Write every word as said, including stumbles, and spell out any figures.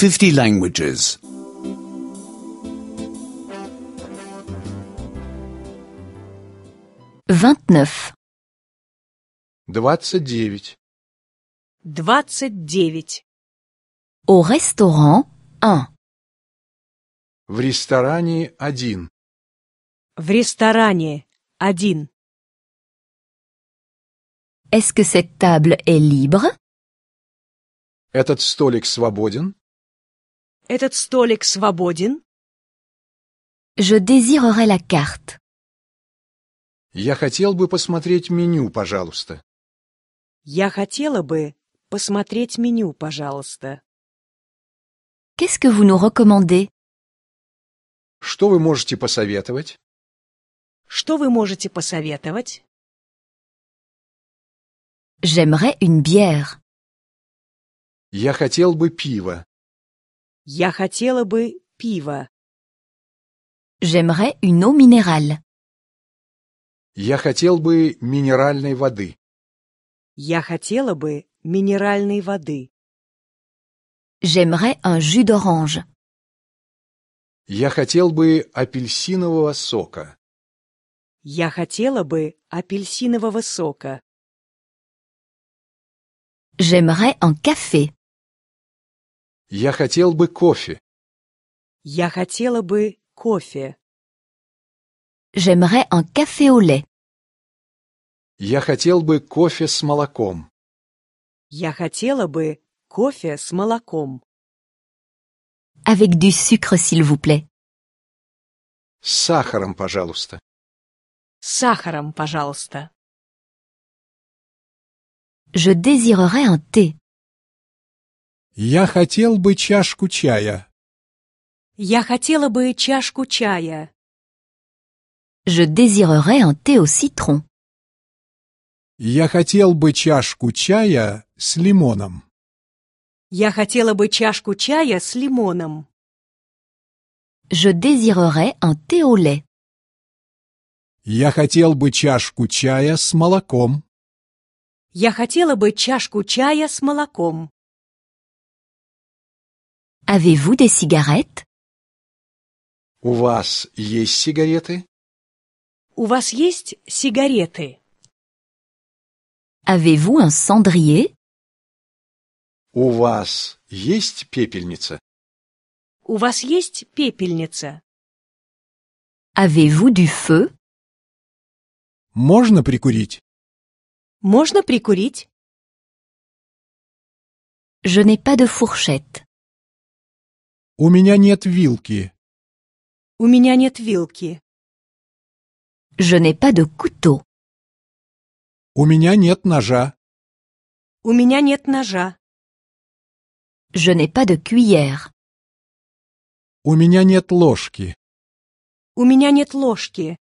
fifty languages. vingt-neuf. двадцать девять. двадцать девять. Au restaurant, un. В ресторане один. В ресторане один. Est-ce que cette table est libre? Этот столик свободен? Этот столик свободен? Je désirerais la carte. Я хотел бы посмотреть меню, пожалуйста. Я хотела бы посмотреть меню, пожалуйста. Qu'est-ce que vous nous recommandez? Что вы можете посоветовать? Что вы можете посоветовать? J'aimerais une bière. Я хотел бы пива. Я хотела бы пива. J'aimerais une eau minérale. Я хотел бы минеральной воды. Я хотела бы минеральной воды. J'aimerais un jus d'orange. Я хотел бы апельсинового сока. Я хотела бы апельсинового сока. J'aimerais un café. Я хотел бы кофе. Я хотела бы кофе. J'aimerais un café au lait. Я хотел бы кофе с молоком. Я хотела бы кофе с молоком. Avec du sucre, s'il vous plaît. С сахаром, пожалуйста. С сахаром, пожалуйста. Je désirerais un thé. Я хотел бы чашку чая. Я хотела бы чашку чая. Je désirerais un thé au citron. Я хотел бы чашку чая с лимоном. Я хотела бы чашку чая с лимоном. Je désirerais un thé au lait. Я хотел бы чашку чая с молоком. Я хотела бы чашку чая с молоком. Avez-vous des cigarettes? У вас есть сигареты? У вас есть сигареты? Avez-vous un cendrier? У вас есть пепельница? У вас есть пепельница? Avez-vous du feu? Можно прикурить? Можно прикурить? Je n'ai pas de fourchette. У меня нет вилки. У меня нет вилки. Je n'ai pas de couteau. У меня нет ножа. У меня нет ножа. Je n'ai pas de cuillère. У меня нет ложки. У меня нет ложки.